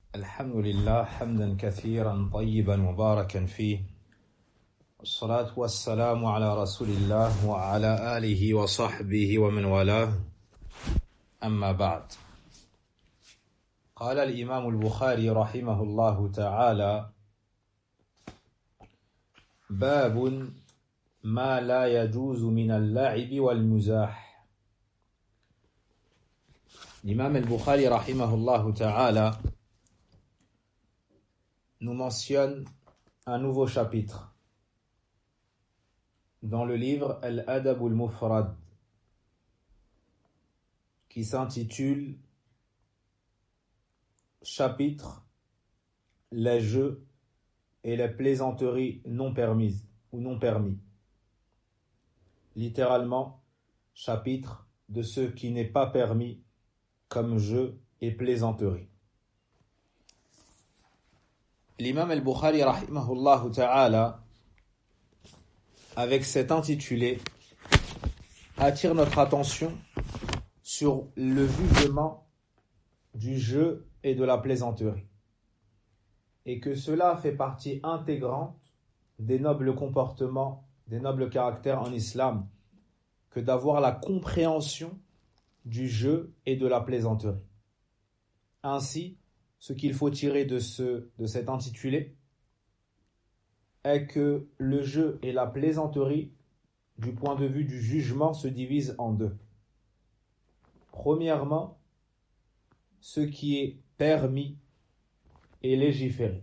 الحمد لله حمدا كثيرا طيبا مباركا فيه والصلاة والسلام على رسول الله وعلى آله وصحبه ومن والاه أما بعد قال الإمام البخاري رحمه الله تعالى باب ما لا يجوز من اللعب والمزاح. L'imam al-Bukhari rahimahullah ta'ala nous mentionne un nouveau chapitre dans le livre Al-Adab al-Mufrad qui s'intitule chapitre les jeux et les plaisanteries non permises ou non permis. Littéralement, chapitre de ce qui n'est pas permis comme jeu et plaisanterie. L'imam al-Bukhari rahimahullah ta'ala, avec cet intitulé, attire notre attention sur le jugement du jeu et de la plaisanterie, et que cela fait partie intégrante des nobles comportements, des nobles caractères en islam, que d'avoir la compréhension du jeu et de la plaisanterie. Ainsi, ce qu'il faut tirer de cet intitulé est que le jeu et la plaisanterie, du point de vue du jugement, se divisent en deux. Premièrement, ce qui est permis et légiféré.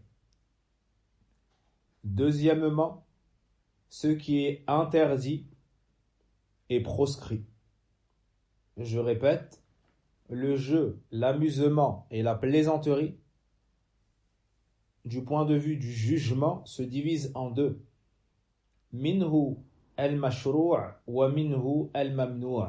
Deuxièmement, ce qui est interdit et proscrit. Je répète, le jeu, l'amusement et la plaisanterie, du point de vue du jugement, se divisent en deux. Minhu al-mashru' wa minhu al-mamnu'.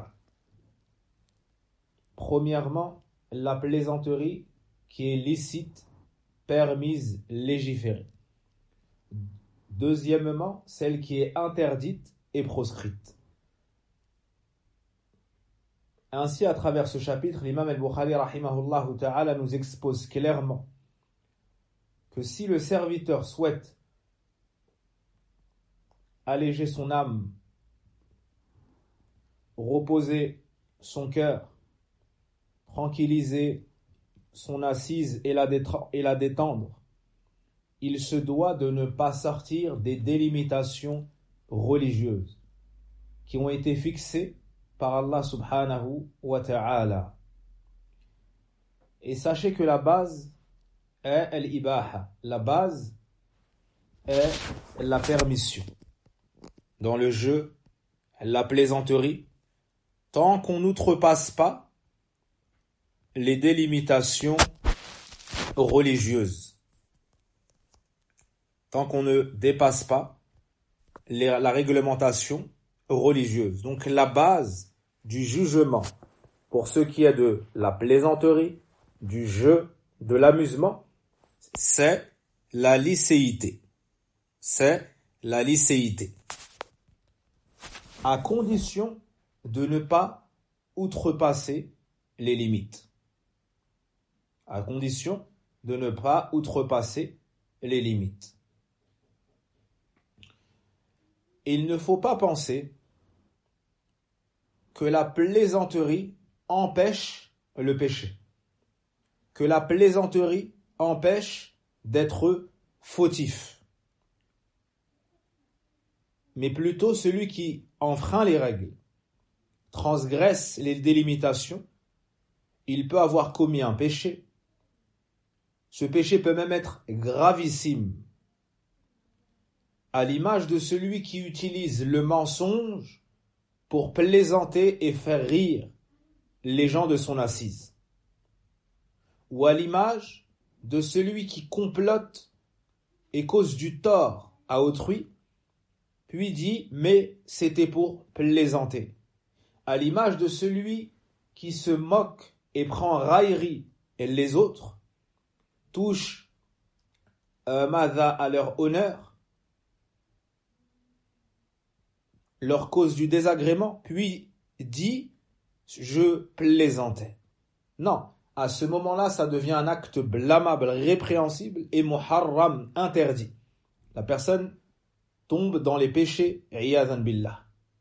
Premièrement, la plaisanterie qui est licite, permise, légiférée. Deuxièmement, celle qui est interdite et proscrite. Ainsi, à travers ce chapitre, l'imam al-Bukhari rahimahullah ta'ala nous expose clairement que si le serviteur souhaite alléger son âme, reposer son cœur, tranquilliser son assise et la détendre, il se doit de ne pas sortir des délimitations religieuses qui ont été fixées par Allah subhanahu wa ta'ala. Et sachez que la base est al-ibaha. La base est la permission. Dans le jeu, la plaisanterie, tant qu'on n'outrepasse pas les délimitations religieuses. Tant qu'on ne dépasse pas la réglementation religieuse. Donc la base du jugement pour ce qui est de la plaisanterie, du jeu, de l'amusement, c'est la licéité. C'est la licéité. À condition de ne pas outrepasser les limites. À condition de ne pas outrepasser les limites. Il ne faut pas penser que la plaisanterie empêche le péché, que la plaisanterie empêche d'être fautif, mais plutôt celui qui enfreint les règles, transgresse les délimitations, il peut avoir commis un péché. Ce péché peut même être gravissime, à l'image de celui qui utilise le mensonge pour plaisanter et faire rire les gens de son assise, ou à l'image de celui qui complote et cause du tort à autrui, puis dit « mais c'était pour plaisanter », à l'image de celui qui se moque et prend raillerie et les autres, touche à leur honneur, leur cause du désagrément, puis dit « je plaisantais ». Non, à ce moment-là, ça devient un acte blâmable, répréhensible et muharram, interdit. La personne tombe dans les péchés, iyadhan billah.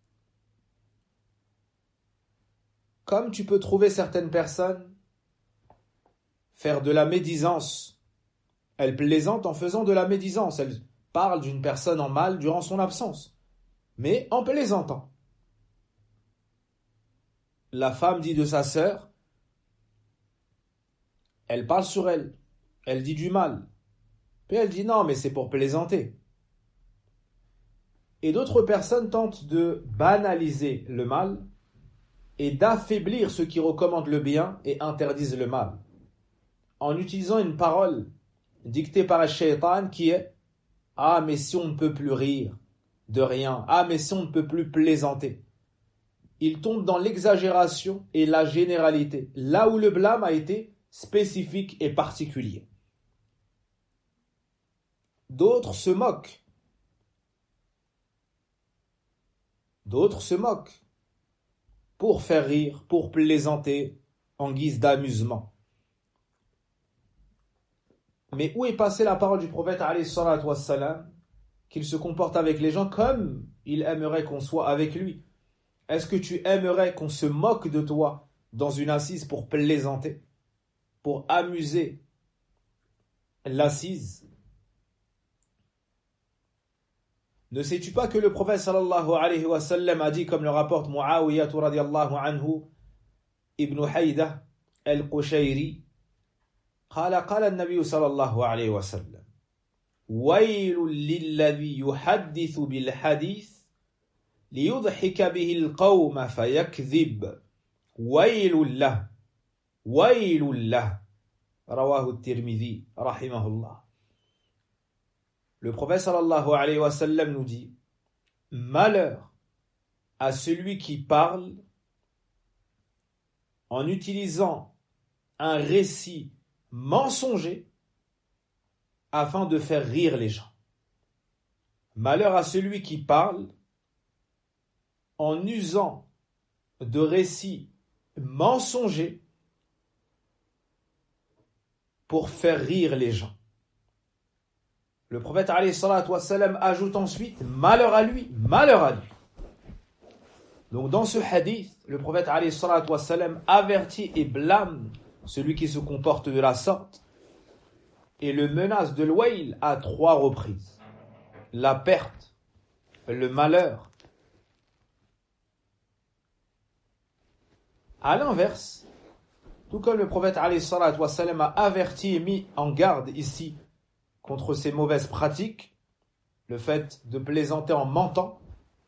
Comme tu peux trouver certaines personnes faire de la médisance, elles plaisantent en faisant de la médisance, elles parlent d'une personne en mal durant son absence, mais en plaisantant. La femme dit de sa sœur, elle parle sur elle, elle dit du mal, puis elle dit non mais c'est pour plaisanter. Et d'autres personnes tentent de banaliser le mal et d'affaiblir ceux qui recommandent le bien et interdisent le mal, en utilisant une parole dictée par un shaitan qui est « Ah, mais si on ne peut plus rire de rien, ah, mais si on ne peut plus plaisanter ». Il tombe dans l'exagération et la généralité, là où le blâme a été spécifique et particulier. D'autres se moquent. Pour faire rire, pour plaisanter, en guise d'amusement. Mais où est passée la parole du prophète alayhi salatu wassalam, qu'il se comporte avec les gens comme il aimerait qu'on soit avec lui? Est-ce que tu aimerais qu'on se moque de toi dans une assise pour plaisanter, pour amuser l'assise? Ne sais-tu pas que le prophète sallallahu alayhi wa sallam a dit, comme le rapporte Muawiyah radiyallahu anhu, Ibn Hayda al-Qushayri, قال النبي صلى الله عليه وسلم ويل للذي يحدث بالحديث ليضحك به القوم فيكذب ويل له رواه الترمذي رحمه الله. Le prophète sallallahu alayhi wa sallam nous dit: malheur à celui qui parle en utilisant un récit mensonger afin de faire rire les gens. Malheur à celui qui parle en usant de récits mensongers pour faire rire les gens. Le prophète alayhi salatu wassalam ajoute ensuite: malheur à lui. Donc dans ce hadith, le prophète alayhi salatu wassalam avertit et blâme celui qui se comporte de la sorte et le menace de l'wail à 3 reprises. La perte, le malheur. À l'inverse, tout comme le prophète alayhi salatu wassalam a averti et mis en garde ici contre ces mauvaises pratiques, le fait de plaisanter en mentant,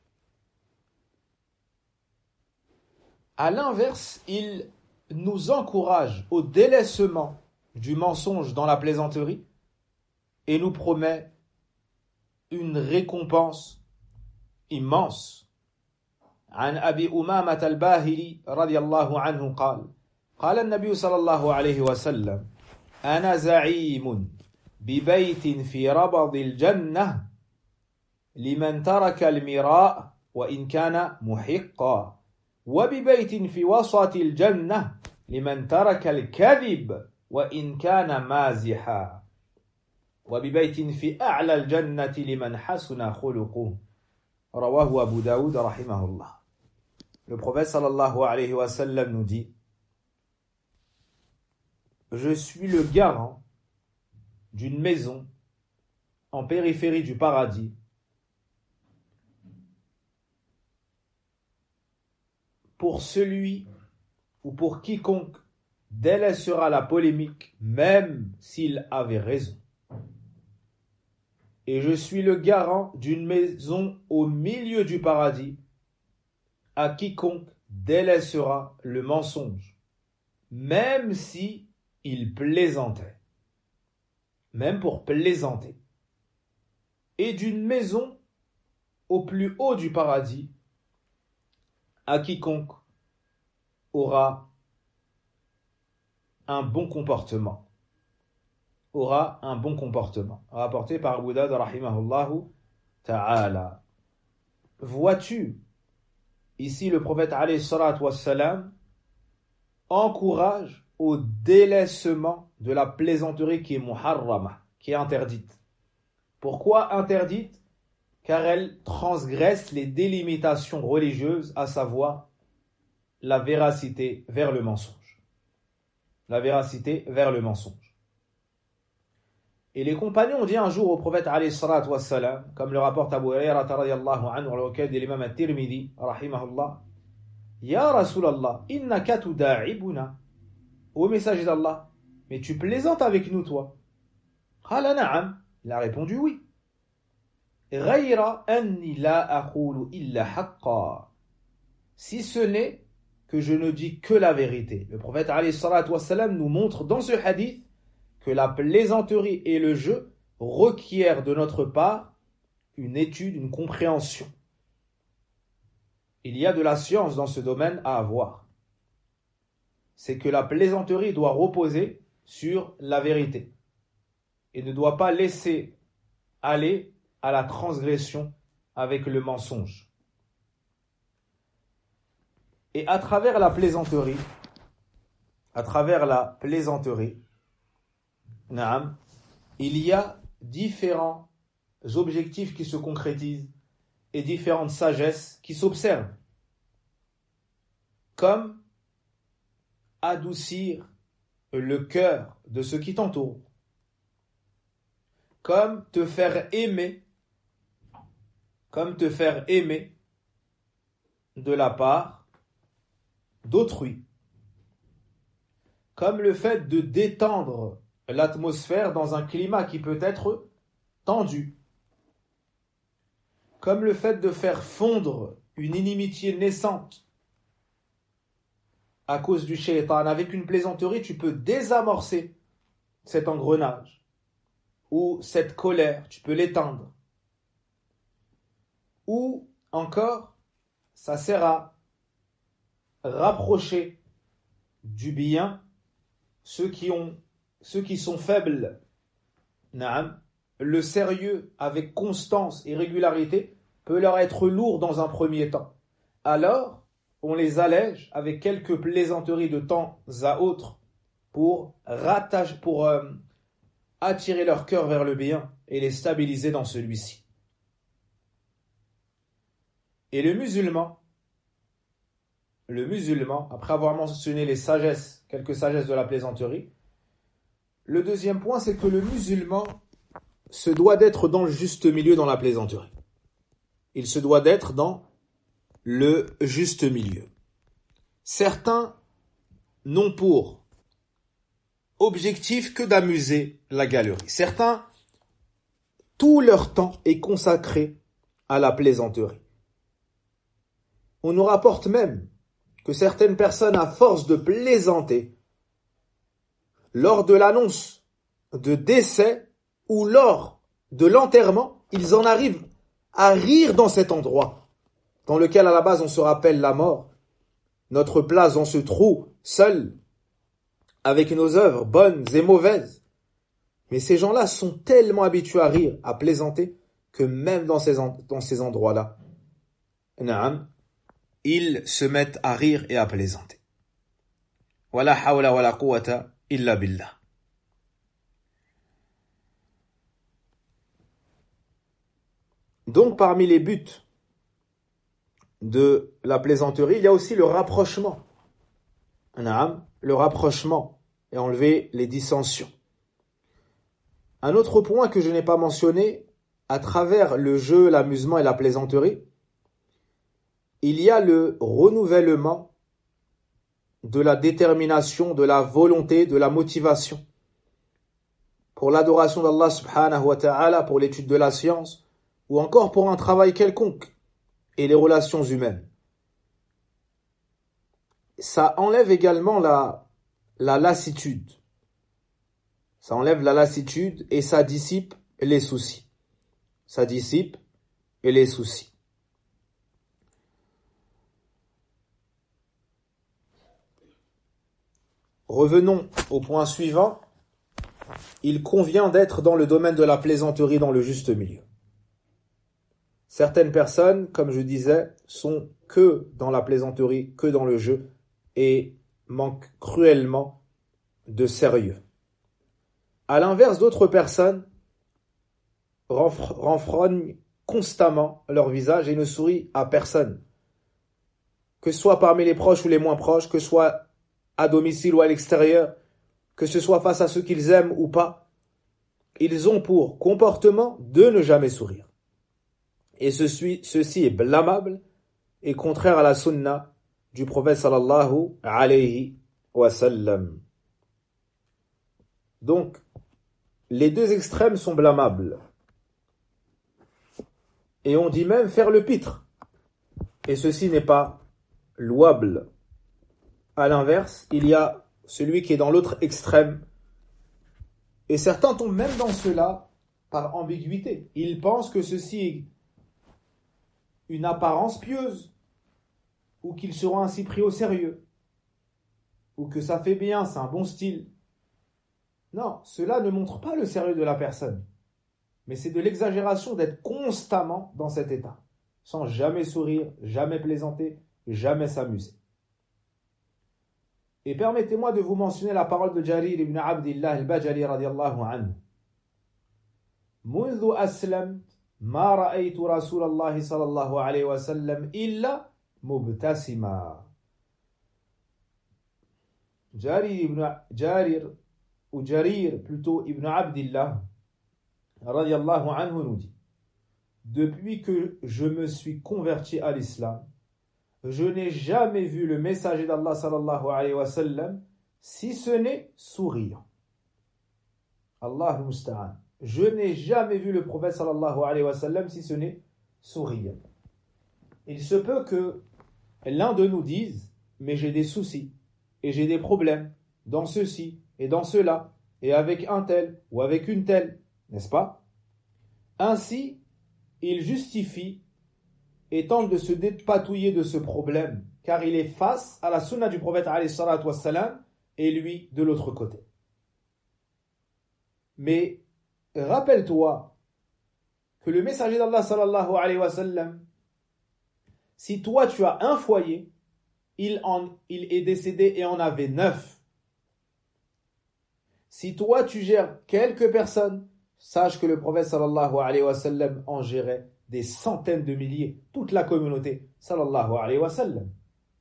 à l'inverse, il nous encourage au délaissement du mensonge dans la plaisanterie et nous promet une récompense immense. عن أبي أمامة الباهلي رضي الله عنه قال النبي صلى الله عليه وسلم أنا زعيم ببيت في ربض الجنة لمن ترك المراء وإن كان محقا وببيت في وسط الجنة لمن ترك الكذب وإن كان مازحا وببيت في أعلى الجنة لمن حسن خلقه رواه أبو داود رحمه الله. Le prophète sallallahu alayhi wa sallam nous dit: je suis le garant d'une maison en périphérie du paradis pour celui ou pour quiconque délaissera la polémique, même s'il avait raison. Et je suis le garant d'une maison au milieu du paradis à quiconque délaissera le mensonge, même si il plaisantait, même pour plaisanter, et d'une maison au plus haut du paradis à quiconque aura un bon comportement. Rapporté par Abu Dawud rahimahullahu ta'ala. Vois-tu, ici le prophète alayhi salatu wassalam encourage au délaissement de la plaisanterie qui est muharrama, qui est interdite. Pourquoi interdite? Car elle transgresse les délimitations religieuses, à savoir la véracité vers le mensonge. La véracité vers le mensonge. Et les compagnons ont dit un jour au prophète alayhi salatu wassalam, comme le rapporte Abu Hurayrata radiyallahu anhu, le recueil de l'imam at-Tirmidhi, rahimahullah, Ya Rasulallah, innaka tuda'ibuna. Ô messager d'Allah, mais tu plaisantes avec nous, toi. Qala na'am. Il a répondu oui. Ghayra anni la aqulu illa haqqa. Si ce n'est que je ne dis que la vérité. Le prophète alayhi salatu wassalam nous montre dans ce hadith que la plaisanterie et le jeu requièrent de notre part une étude, une compréhension. Il y a de la science dans ce domaine à avoir. C'est que la plaisanterie doit reposer sur la vérité et ne doit pas laisser aller à la transgression avec le mensonge. Et à travers la plaisanterie, il y a différents objectifs qui se concrétisent et différentes sagesses qui s'observent, comme adoucir le cœur de ceux qui t'entourent, comme te faire aimer de la part d'autrui, comme le fait de détendre l'atmosphère dans un climat qui peut être tendu, comme le fait de faire fondre une inimitié naissante à cause du shaitan. Avec une plaisanterie, tu peux désamorcer cet engrenage ou cette colère, tu peux l'éteindre. Ou encore, ça sert à rapprocher du bien ceux qui sont faibles. Le sérieux avec constance et régularité peut leur être lourd dans un premier temps. Alors, on les allège avec quelques plaisanteries de temps à autre pour attirer leur cœur vers le bien et les stabiliser dans celui-ci. Et le musulman, après avoir mentionné quelques sagesses de la plaisanterie, le deuxième point, c'est que le musulman se doit d'être dans le juste milieu dans la plaisanterie. Il se doit d'être dans le juste milieu. Certains n'ont pour objectif que d'amuser la galerie. Certains, tout leur temps est consacré à la plaisanterie. On nous rapporte même que certaines personnes, à force de plaisanter, lors de l'annonce de décès ou lors de l'enterrement, ils en arrivent à rire dans cet endroit, dans lequel à la base on se rappelle la mort, notre place dans ce trou, seul, avec nos œuvres bonnes et mauvaises. Mais ces gens-là sont tellement habitués à rire, à plaisanter, que même dans ces endroits-là, ils se mettent à rire et à plaisanter. Wala hawla wala quwwata illa billah. Donc parmi les buts de la plaisanterie, il y a aussi le rapprochement. Le rapprochement et enlever les dissensions. Un autre point que je n'ai pas mentionné, à travers le jeu, l'amusement et la plaisanterie, il y a le renouvellement de la détermination, de la volonté, de la motivation pour l'adoration d'Allah subhanahu wa ta'ala, pour l'étude de la science ou encore pour un travail quelconque et les relations humaines. Ça enlève également la lassitude. Ça enlève la lassitude et ça dissipe les soucis. Revenons au point suivant. Il convient d'être dans le domaine de la plaisanterie dans le juste milieu. Certaines personnes, comme je disais, sont que dans la plaisanterie, que dans le jeu, et manquent cruellement de sérieux. À l'inverse, d'autres personnes renfrognent constamment leur visage et ne sourient à personne, que ce soit parmi les proches ou les moins proches, que ce soit à domicile ou à l'extérieur, que ce soit face à ceux qu'ils aiment ou pas. Ils ont pour comportement de ne jamais sourire. Et ceci est blâmable et contraire à la sunna du prophète sallallahu alayhi wa sallam. Donc, les deux extrêmes sont blâmables. Et on dit même faire le pitre. Et ceci n'est pas louable. À l'inverse, il y a celui qui est dans l'autre extrême. Et certains tombent même dans cela par ambiguïté. Ils pensent que ceci est une apparence pieuse, ou qu'ils seront ainsi pris au sérieux, ou que ça fait bien, c'est un bon style. Non, cela ne montre pas le sérieux de la personne, mais c'est de l'exagération d'être constamment dans cet état, sans jamais sourire, jamais plaisanter, jamais s'amuser. Et permettez-moi de vous mentionner la parole de Jarir ibn Abdillah al-Bajali radiyallahu anhu. منذ أسلمت ما رأيت رسول الله صلى الله عليه وسلم إلا مبتسما. Jarir plutôt ibn Abdillah radiyallahu anhu nous dit: depuis que je me suis converti à l'islam, je n'ai jamais vu le messager d'Allah sallallahu alayhi wa sallam si ce n'est sourire. Allah al-Musta'an. Je n'ai jamais vu le prophète sallallahu alayhi wa sallam si ce n'est sourire. Il se peut que l'un de nous dise: mais j'ai des soucis et j'ai des problèmes dans ceci et dans cela et avec un tel ou avec une telle, n'est-ce pas? Ainsi, il justifie et tente de se dépatouiller de ce problème, car il est face à la sunna du prophète alayhi salatu wassalam et lui de l'autre côté. Mais rappelle-toi que le messager d'Allah sallallahu alayhi wa sallam, si toi tu as un foyer, il est décédé et en avait 9. Si toi tu gères quelques personnes, sache que le prophète sallallahu alayhi wa sallam en gérait des centaines de milliers, toute la communauté sallallahu alayhi wa sallam.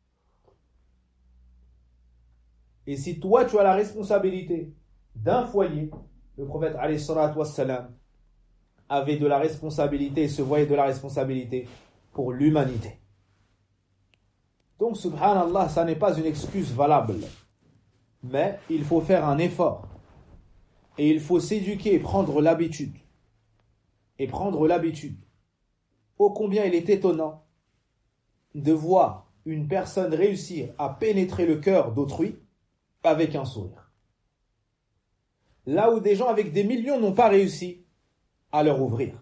Et si toi tu as la responsabilité d'un foyer, le prophète alayhi salatu wassalam avait de la responsabilité et se voyait de la responsabilité pour l'humanité. Donc subhanallah, ça n'est pas une excuse valable, mais il faut faire un effort et il faut s'éduquer et prendre l'habitude. Ô combien il est étonnant de voir une personne réussir à pénétrer le cœur d'autrui avec un sourire. Là où des gens avec des millions n'ont pas réussi à leur ouvrir.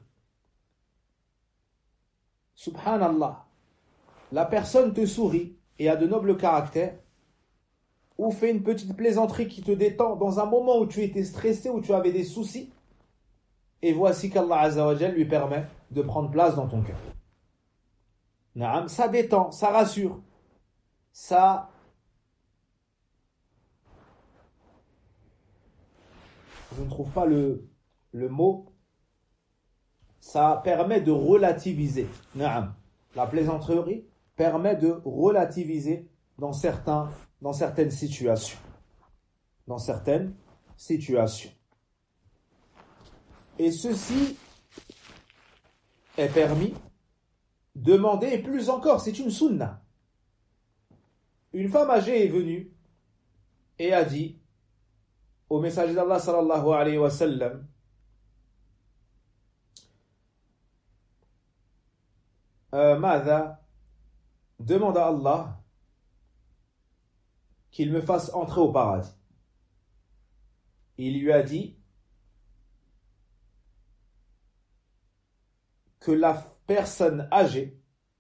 Subhanallah, la personne te sourit et a de nobles caractères, ou fait une petite plaisanterie qui te détend dans un moment où tu étais stressé, où tu avais des soucis, et voici qu'Allah Azza wa Jal lui permet de prendre place dans ton cœur. Naam, ça détend, ça rassure, ça... Je ne trouve pas le mot. Ça permet de relativiser. Naam. La plaisanterie permet de relativiser dans certaines situations. Et ceci est permis. Demander, et plus encore, c'est une sunna. Une femme âgée est venue et a dit au messager d'Allah sallallahu alayhi wa sallam: Mada, demande à Allah qu'il me fasse entrer au paradis. Il lui a dit que la personne âgée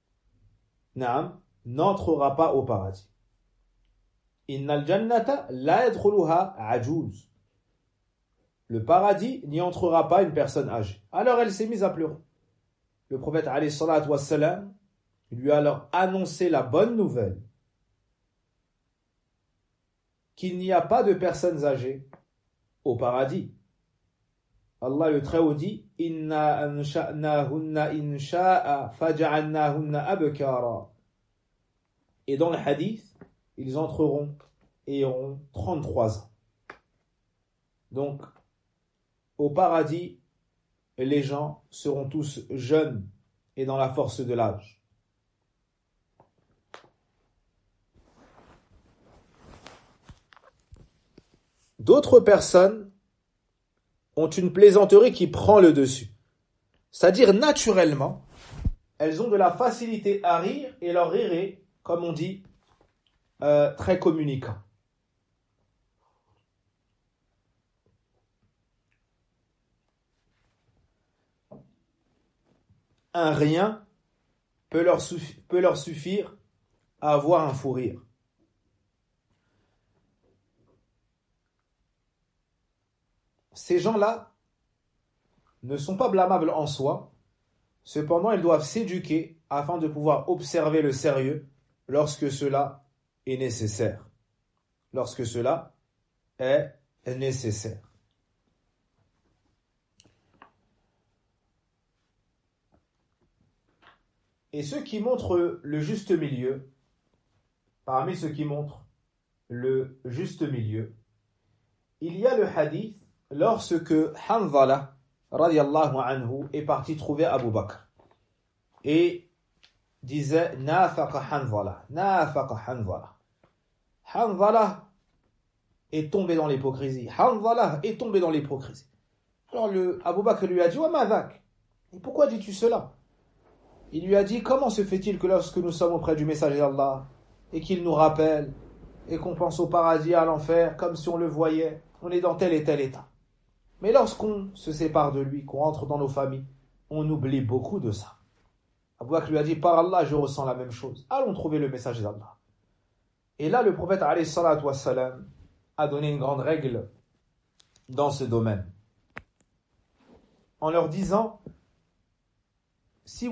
n'entrera pas au paradis. Innal jannata la yadkhuluha ajuz. Le paradis n'y entrera pas une personne âgée. Alors elle s'est mise à pleurer. Le prophète alayhi salatu wassalam lui a alors annoncé la bonne nouvelle. qu'il n'y a pas de personnes âgées au paradis. Allah le Très-Haut dit Inna ansha'nahunna insha'a faja'alnahunna abkara. Et dans le hadith, ils entreront et auront 33 ans. Donc, au paradis, les gens seront tous jeunes et dans la force de l'âge. D'autres personnes ont une plaisanterie qui prend le dessus. C'est-à-dire, naturellement, elles ont de la facilité à rire et leur rire est, comme on dit, très communicant. Un rien peut leur suffire à avoir un fou rire. Ces gens-là ne sont pas blâmables en soi, cependant ils doivent s'éduquer afin de pouvoir observer le sérieux lorsque cela est nécessaire. Lorsque cela est nécessaire. Et ceux qui montrent le juste milieu, parmi ceux qui montrent le juste milieu, il y a le hadith lorsque Hanzala radiyallahu anhu est parti trouver Abu Bakr et disait Nafaqa Hanzala, Nafaqa Hanzala. Hanzala est tombé dans l'hypocrisie. Hanzala est tombé dans l'hypocrisie. Alors Abu Bakr lui a dit Wa madhak. Et pourquoi dis-tu cela? Il lui a dit comment se fait-il que lorsque nous sommes auprès du messager d'Allah et qu'il nous rappelle et qu'on pense au paradis, à l'enfer, comme si on le voyait, on est dans tel et tel état. Mais lorsqu'on se sépare de lui, qu'on rentre dans nos familles, on oublie beaucoup de ça. Abu Bakr lui a dit, par Allah, je ressens la même chose. Allons trouver le messager d'Allah. Et là, le prophète alayhi salatu wassalam a donné une grande règle dans ce domaine. En leur disant, si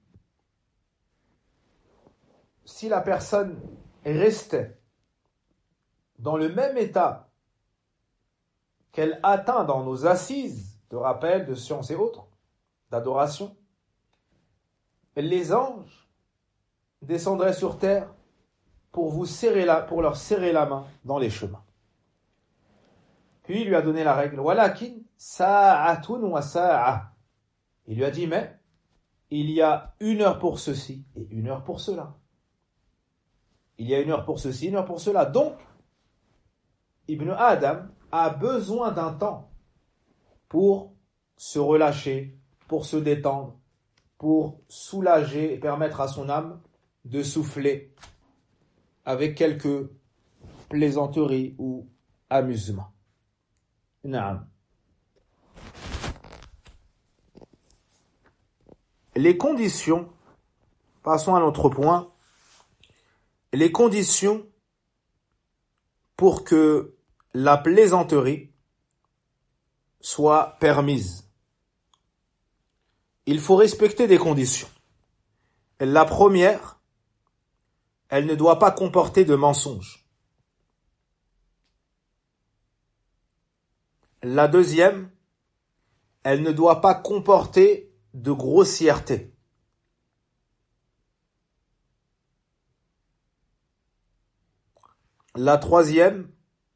la personne restait dans le même état qu'elle atteint dans nos assises de rappel, de science et autres, d'adoration, les anges descendraient sur terre pour leur serrer la main dans les chemins. Puis il lui a donné la règle, walakin sa'atun wa sa'a. Il lui a dit, mais il y a 1 heure pour ceci et 1 heure pour cela. Il y a 1 heure pour ceci, 1 heure pour cela. Donc, Ibn Adam a besoin d'un temps pour se relâcher, pour se détendre, pour soulager et permettre à son âme de souffler avec quelques plaisanteries ou amusements. Naam. Les conditions, passons à notre point, les conditions pour que la plaisanterie soit permise. Il faut respecter des conditions. La première, elle ne doit pas comporter de mensonges. La deuxième, elle ne doit pas comporter de grossièreté. La troisième,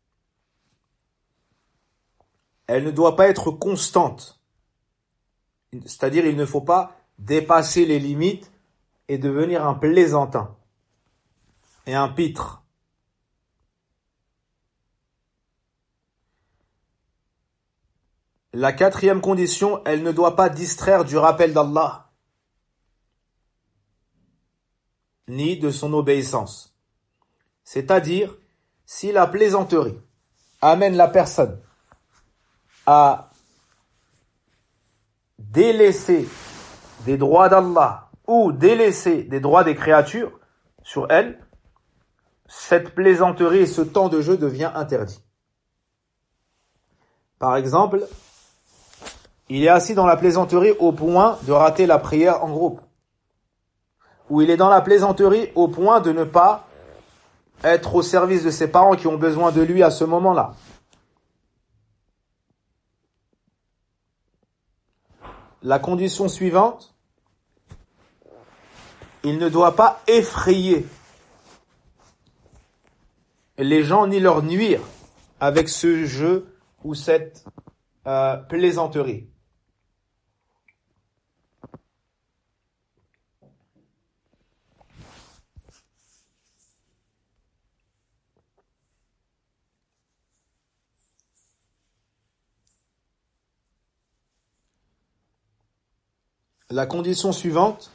elle ne doit pas être constante. C'est-à-dire, il ne faut pas dépasser les limites et devenir un plaisantin et un pitre. La quatrième condition, elle ne doit pas distraire du rappel d'Allah, ni de son obéissance. C'est-à-dire, si la plaisanterie amène la personne à délaisser des droits d'Allah ou délaisser des droits des créatures sur elle, cette plaisanterie et ce temps de jeu devient interdit. Par exemple, il est assis dans la plaisanterie au point de rater la prière en groupe. Ou il est dans la plaisanterie au point de ne pas être au service de ses parents qui ont besoin de lui à ce moment-là. La condition suivante, il ne doit pas effrayer les gens ni leur nuire avec ce jeu ou cette plaisanterie. La condition suivante,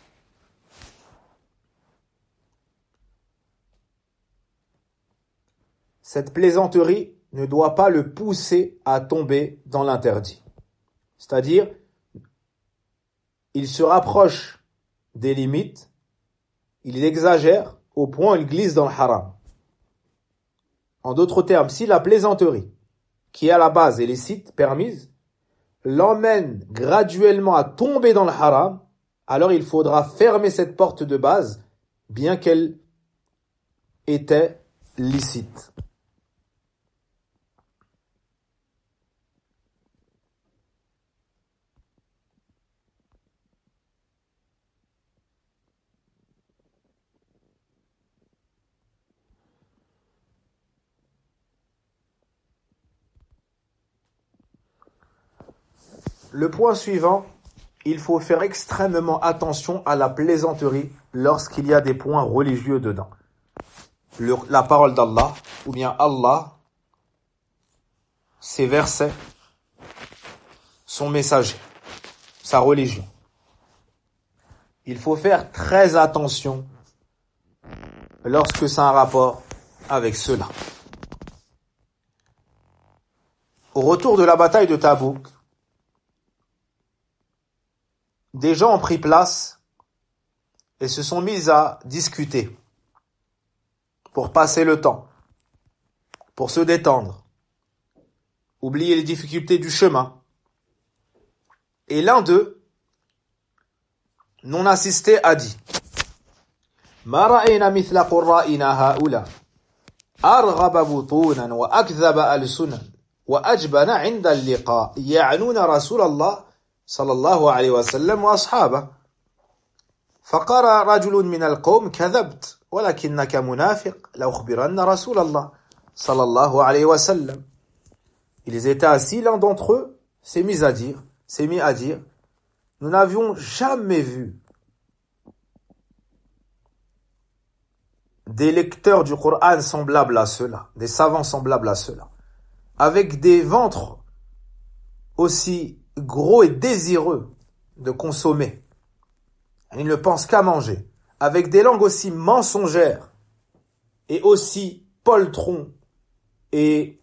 cette plaisanterie ne doit pas le pousser à tomber dans l'interdit. C'est-à-dire, il se rapproche des limites, il exagère au point où il glisse dans le haram. En d'autres termes, si la plaisanterie, qui est à la base est licite, permise, l'emmène graduellement à tomber dans le haram, alors il faudra fermer cette porte de base, bien qu'elle était licite. Le point suivant, il faut faire extrêmement attention à la plaisanterie lorsqu'il y a des points religieux dedans. La parole d'Allah, ou bien Allah, ses versets, son messager, sa religion. Il faut faire très attention lorsque c'est un rapport avec cela. Au retour de la bataille de Tabouk, des gens ont pris place et se sont mis à discuter pour passer le temps, pour se détendre, oublier les difficultés du chemin. Et l'un d'eux, non assisté, a dit: Ma ra'ayna mithla qurra'ina ha'ula arghaba butunan wa akdhaba al-sunan wa ajbana 'inda al-liqa ya'nuna Rasulallah صلى الله عليه وسلم وأصحابه فقال رجل من القوم كذبت ولكنك منافق لأخبرن رسول الله صلى الله عليه وسلم. Ils étaient assis, l'un d'entre eux s'est mis à dire, nous n'avions jamais vu des lecteurs du Coran semblables à ceux-là, des savants semblables à ceux-là, avec des ventres aussi gros et désireux de consommer. Ils ne pensent qu'à manger, avec des langues aussi mensongères et aussi poltrons et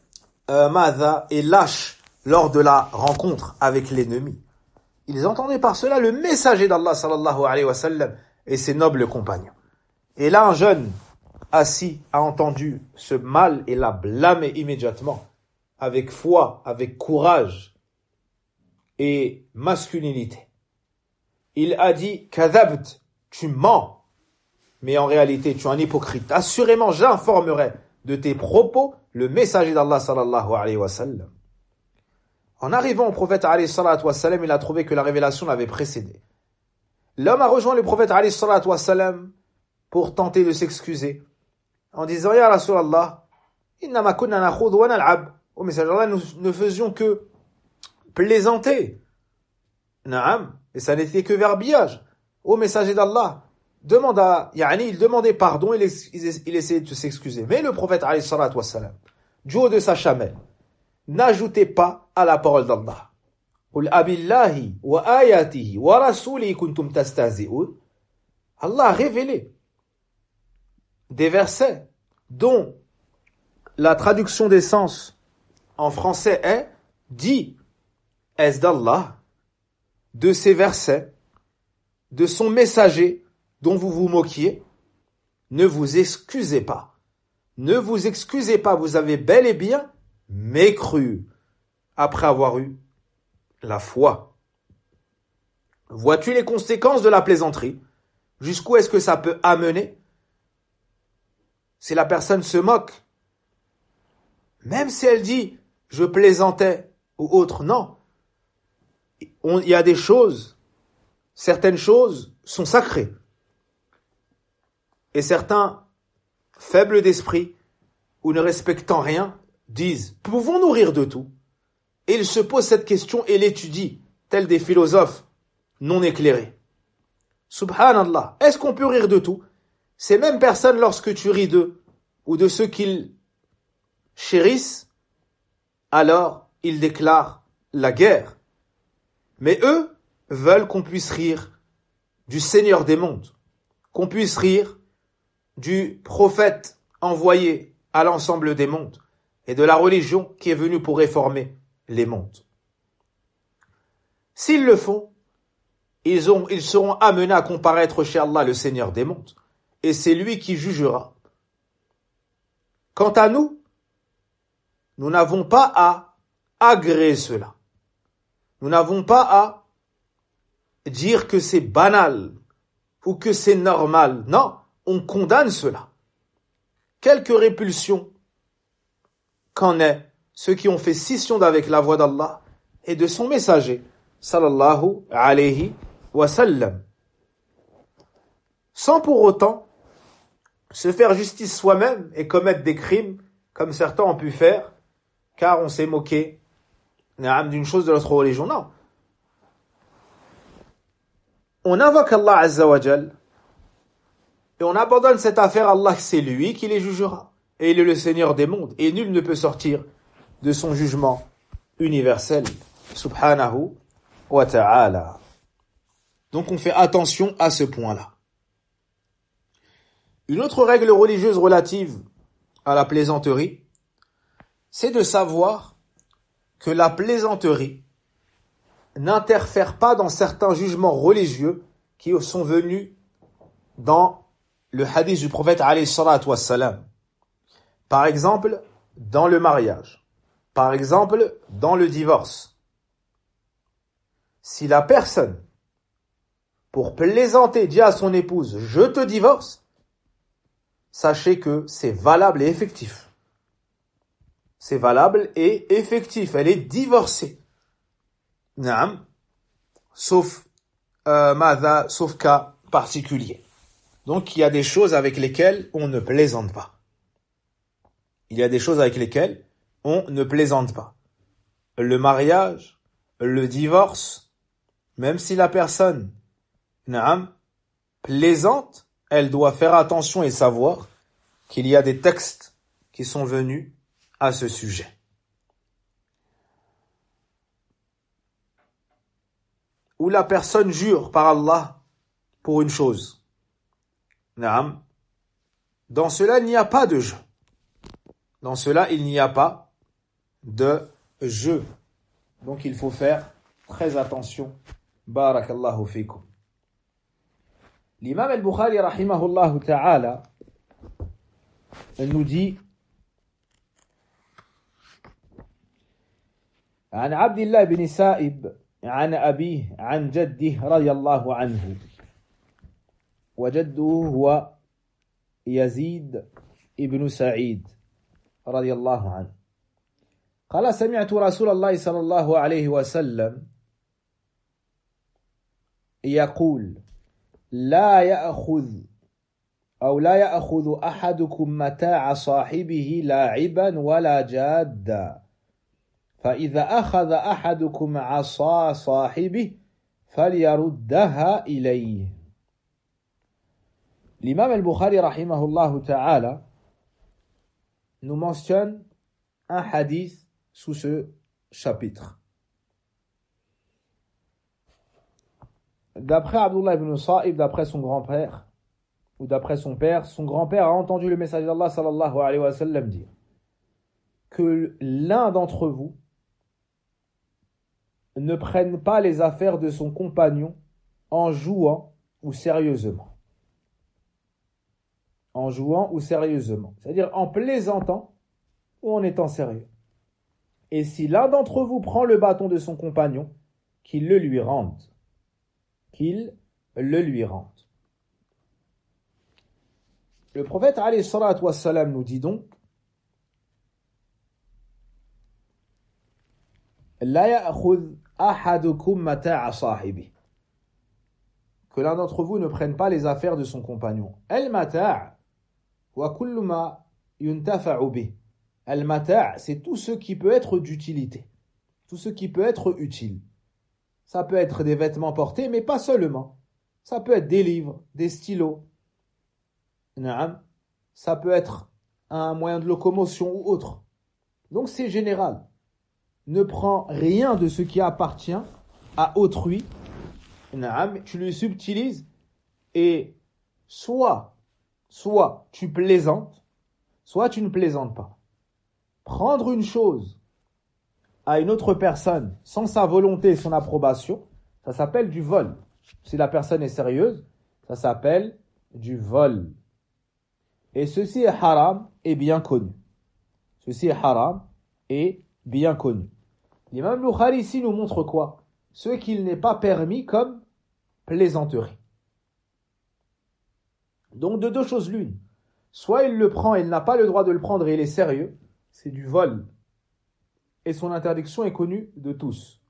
lâches lors de la rencontre avec l'ennemi. Ils entendaient par cela le messager d'Allah sallallahu alayhi wa sallam et ses nobles compagnons. Et là, un jeune assis a entendu ce mal et l'a blâmé immédiatement, avec foi, avec courage et masculinité. Il a dit: Kadhabt, tu mens, mais en réalité tu es un hypocrite. Assurément, j'informerai de tes propos le messager d'Allah sallallahu alayhi wa sallam. En arrivant au prophète alayhi salatu wa sallam, il a trouvé que la révélation l'avait précédé. L'homme a rejoint le prophète alayhi salatu wa sallam pour tenter de s'excuser en disant: Ya Rasulallah, innama kunna nakhudhu wa nal'ab. Au messager d'Allah, nous ne faisions que plaisanter. Naam, et ça n'était que verbiage. Ô messager d'Allah, il demandait pardon, il essayait de s'excuser. Mais le prophète alayhi salatu wa sallam, du haut de sa chamelle, n'ajoutez pas à la parole d'Allah. Qul abillahi wa ayatihi wa rasulihi kuntum tastahzi'un. Allah a révélé des versets dont la traduction des sens en français est: dit est-ce d'Allah, de ses versets, de son messager dont vous vous moquiez, ne vous excusez pas. Ne vous excusez pas, vous avez bel et bien mécru après avoir eu la foi. Vois-tu les conséquences de la plaisanterie? Jusqu'où est-ce que ça peut amener? si la personne se moque, même si elle dit « je plaisantais » ou autre, non. Il y a des choses, certaines choses sont sacrées. Et certains, faibles d'esprit ou ne respectant rien, disent « pouvons-nous rire de tout ?» Et ils se posent cette question et l'étudient, tels des philosophes non éclairés. Subhanallah, est-ce qu'on peut rire de tout? Ces mêmes personnes, lorsque tu ris d'eux ou de ceux qu'ils chérissent, alors ils déclarent la guerre. Mais eux veulent qu'on puisse rire du Seigneur des mondes, qu'on puisse rire du prophète envoyé à l'ensemble des mondes et de la religion qui est venue pour réformer les mondes. S'ils le font, ils seront amenés à comparaître chez Allah le Seigneur des mondes, et c'est lui qui jugera. Quant à nous, nous n'avons pas à agréer cela. Nous n'avons pas à dire que c'est banal ou que c'est normal. Non, on condamne cela. Quelque répulsion qu'en est ceux qui ont fait scission avec la voix d'Allah et de son messager, sallallahu alayhi wa sallam. Sans pour autant se faire justice soi-même et commettre des crimes comme certains ont pu faire, car on s'est moqué d'une chose de notre religion. Non. On invoque Allah Azza wa Jal et on abandonne cette affaire à Allah, c'est lui qui les jugera. Et il est le Seigneur des mondes et nul ne peut sortir de son jugement universel. Subhanahu wa ta'ala. Donc on fait attention à ce point-là. Une autre règle religieuse relative à la plaisanterie, c'est de savoir que la plaisanterie n'interfère pas dans certains jugements religieux qui sont venus dans le hadith du prophète alayhi salatu wassalam. Par exemple, dans le mariage. Par exemple, dans le divorce. Si la personne, pour plaisanter, dit à son épouse « je te divorce », sachez que c'est valable et effectif. C'est valable et effectif. Elle est divorcée. Naam. Sauf cas particulier. Donc il y a des choses avec lesquelles on ne plaisante pas. Il y a des choses avec lesquelles on ne plaisante pas. Le mariage, le divorce, même si la personne plaisante, elle doit faire attention et savoir qu'il y a des textes qui sont venus à ce sujet. Où la personne jure par Allah pour une chose. Dans cela, il n'y a pas de jeu. Dans cela, il n'y a pas de jeu. Donc, il faut faire très attention. Barakallahu fikum. L'imam al-Bukhari, rahimahullah ta'ala, nous dit عن عبد الله بن سائب عن أبيه عن جده رضي الله عنه وجده هو يزيد ابن سعيد رضي الله عنه قال سمعت رسول الله صلى الله عليه وسلم يقول لا يأخذ أحدكم متاع صاحبه لاعبا ولا جادا فإذا أخذ أحدكم عصا صاحبه فليردها إليه. L'imam al-Bukhari rahimahullah ta'ala nous mentionne un hadith sous ce chapitre. D'après Abdullah ibn Sa'ib, d'après son grand-père, ou d'après son père, son grand-père a entendu le messager d'Allah sallallahu alayhi wa sallam dire que l'un d'entre vous ne prenne pas les affaires de son compagnon en jouant ou sérieusement. En jouant ou sérieusement. C'est-à-dire en plaisantant ou en étant sérieux. Et si l'un d'entre vous prend le bâton de son compagnon, qu'il le lui rende. Qu'il le lui rende. Le prophète alayhi salatu wassalam nous dit donc La ya'khudh ahadukum mata'a sahibi, que l'un d'entre vous ne prenne pas les affaires de son compagnon. Al-mata' wa kullu ma yuntafa'u bih. Al-mata', c'est tout ce qui peut être d'utilité, tout ce qui peut être utile. Ça peut être des vêtements portés, mais pas seulement. Ça peut être des livres, des stylos. Naam. Ça peut être un moyen de locomotion ou autre. Donc c'est général. Ne prends rien de ce qui appartient à autrui. Naam. Tu le subtilises et soit tu plaisantes, soit tu ne plaisantes pas. Prendre une chose à une autre personne sans sa volonté et son approbation, ça s'appelle du vol. Si la personne est sérieuse, ça s'appelle du vol. Et ceci est haram et bien connu. Ceci est haram et bien connu. L'imam Bukhari ici nous montre quoi? Ce qu'il n'est pas permis comme plaisanterie. Donc de deux choses l'une. Soit il le prend et il n'a pas le droit de le prendre et il est sérieux, c'est du vol. Et son interdiction est connue de tous.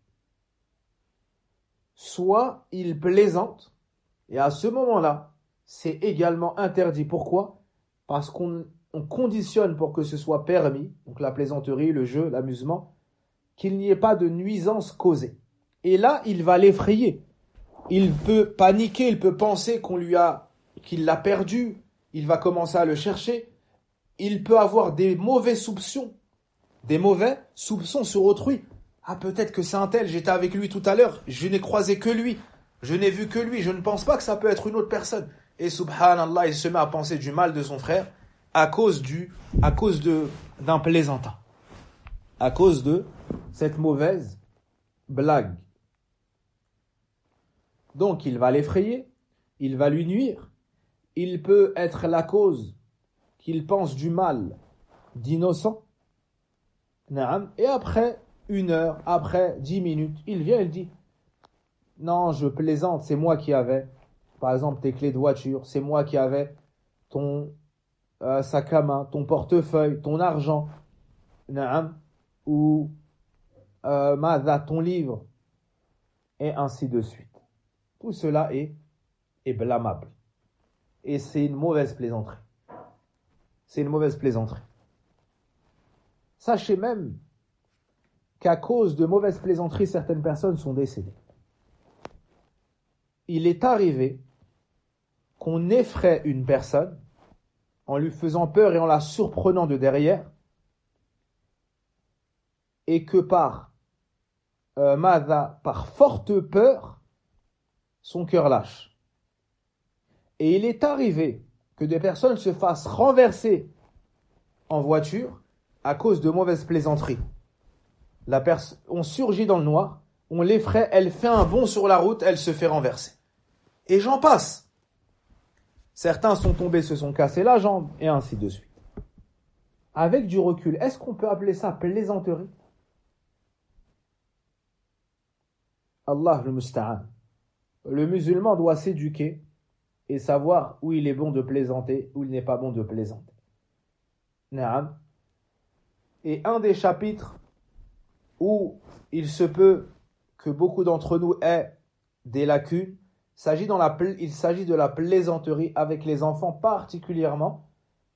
Soit il plaisante, et à ce moment-là, c'est également interdit. Pourquoi? Parce qu'on conditionne pour que ce soit permis, donc la plaisanterie, le jeu, l'amusement, qu'il n'y ait pas de nuisance causée. Et là, il va l'effrayer. Il peut paniquer, il peut penser qu'il l'a perdu, il va commencer à le chercher. Il peut avoir des mauvais soupçons sur autrui. Ah, peut-être que c'est un tel, j'étais avec lui tout à l'heure, je n'ai croisé que lui, je n'ai vu que lui, je ne pense pas que ça peut être une autre personne. Et subhanallah, il se met à penser du mal de son frère à cause d'un plaisantin. À cause de cette mauvaise blague. Donc il va l'effrayer, il va lui nuire, il peut être la cause qu'il pense du mal d'innocent. Et après 1 heure, après 10 minutes, il vient et il dit non, je plaisante, c'est moi qui avais, par exemple, tes clés de voiture, c'est moi qui avais ton sac à main, ton portefeuille, ton argent, ou ton livre, et ainsi de suite. Tout cela est blâmable. Et c'est une mauvaise plaisanterie. C'est une mauvaise plaisanterie. Sachez même qu'à cause de mauvaises plaisanteries, certaines personnes sont décédées. Il est arrivé qu'on effraie une personne en lui faisant peur et en la surprenant de derrière, et que par forte peur, son cœur lâche. Et il est arrivé que des personnes se fassent renverser en voiture à cause de mauvaises plaisanteries. On surgit dans le noir, on l'effraie, elle fait un bond sur la route, elle se fait renverser. Et j'en passe. Certains sont tombés, se sont cassés la jambe, et ainsi de suite. Avec du recul, est-ce qu'on peut appeler ça plaisanterie? Allah le musta'an. Le musulman doit s'éduquer et savoir où il est bon de plaisanter, où il n'est pas bon de plaisanter. Naam. Et un des chapitres où il se peut que beaucoup d'entre nous aient des lacunes, il s'agit de la plaisanterie avec les enfants, particulièrement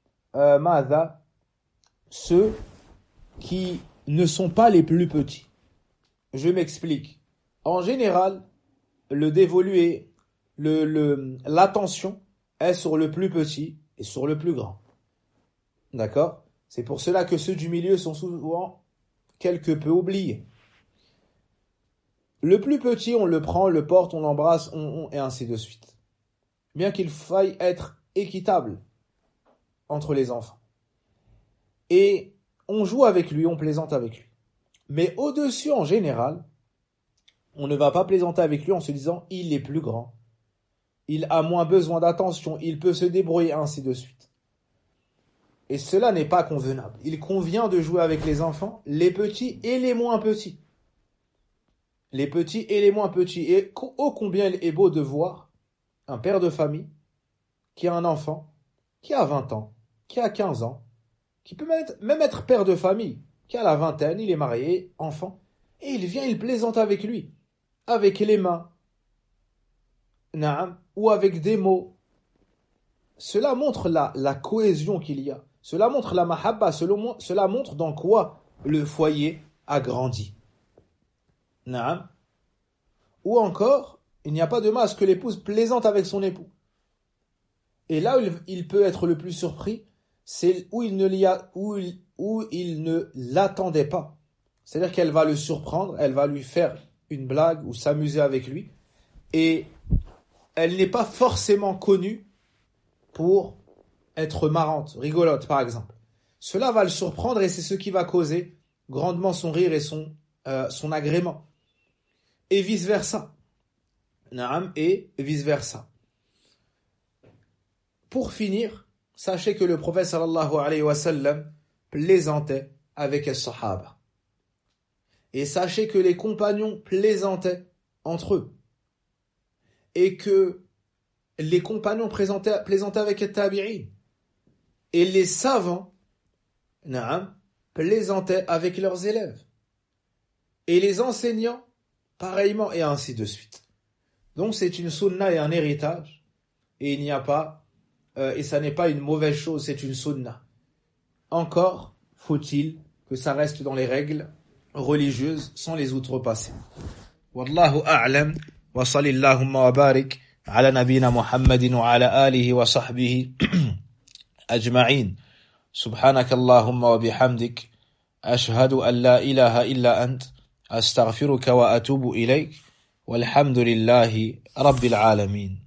ceux qui ne sont pas les plus petits. Je m'explique. En général, le dévolu l'attention est sur le plus petit et sur le plus grand. D'accord? C'est pour cela que ceux du milieu sont souvent quelque peu oubliés. Le plus petit, on le prend, on le porte, on l'embrasse, et ainsi de suite. Bien qu'il faille être équitable entre les enfants. Et on joue avec lui, on plaisante avec lui. Mais au-dessus, en général, on ne va pas plaisanter avec lui en se disant « il est plus grand, il a moins besoin d'attention, il peut se débrouiller, ainsi de suite ». Et cela n'est pas convenable. Il convient de jouer avec les enfants, les petits et les moins petits. Les petits et les moins petits. Et ô combien il est beau de voir un père de famille qui a un enfant qui a 20 ans, qui a 15 ans, qui peut même être père de famille, qui a la vingtaine, il est marié, enfant, et il vient, il plaisante avec lui, avec les mains, na'am, ou avec des mots. Cela montre la cohésion qu'il y a. Cela montre la mahabba, cela montre dans quoi le foyer a grandi. Na'am. Ou encore, il n'y a pas de mal à ce que l'épouse plaisante avec son époux. Et là où il peut être le plus surpris, c'est où il ne l'attendait pas. C'est-à-dire qu'elle va le surprendre, elle va lui faire une blague ou s'amuser avec lui. Et elle n'est pas forcément connue pour être marrante, rigolote par exemple. Cela va le surprendre et c'est ce qui va causer grandement son rire et son agrément. Et vice-versa. Naam, et vice-versa. Pour finir, sachez que le prophète sallallahu alayhi wa sallam plaisantait avec les sahaba. Et sachez que les compagnons plaisantaient entre eux. Et que les compagnons plaisantaient avec les tabi'in. Et les savants, naam, plaisantaient avec leurs élèves. Et les enseignants, pareillement, et ainsi de suite. Donc c'est une sunna et un héritage. Et il n'y a pas, et ça n'est pas une mauvaise chose, c'est une sunna. Encore faut-il que ça reste dans les règles religieuses sans les outrepasser. Wallahu a'lam wa sallallahu wa barik ala nabina Muhammadin wa ala alihi wa sahbihi ajma'in. Subhanakallahumma wa bihamdik ashhadu an la ilaha illa ant astaghfiruka wa atubu ilayk walhamdulillahi rabbil alamin.